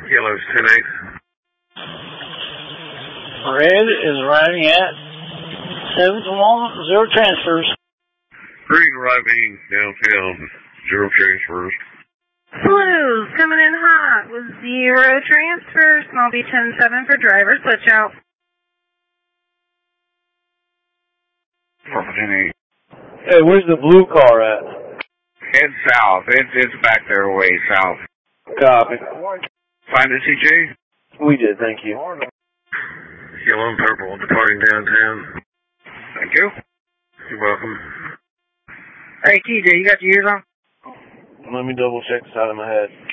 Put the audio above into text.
Yellow's 10-8. Red is riding at 7-1, 0 transfers. Green arriving downtown, 0 transfers. Blues coming in hot with 0 transfers. Small B 10-7 for driver. Switch out. Purple 10-8. Hey, where's the blue car at? Head south. It's back their way south. Copy. Find it, CJ? We did, thank you. Yellow and purple departing downtown. Thank you. You're welcome. Hey, TJ, you got your ears on? Let me double check the side of my head.